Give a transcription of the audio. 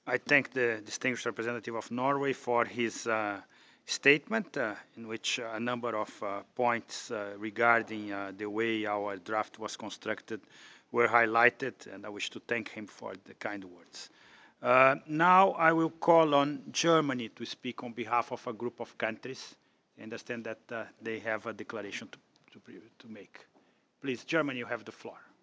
I thank the distinguished representative of Norway for his statement, in which a number of points regarding the way our draft was constructed were highlighted, and I wish to thank him for the kind words. Now I will call on Germany to speak on behalf of a group of countries. I understand that they have a declaration to make. Please, Germany, you have the floor.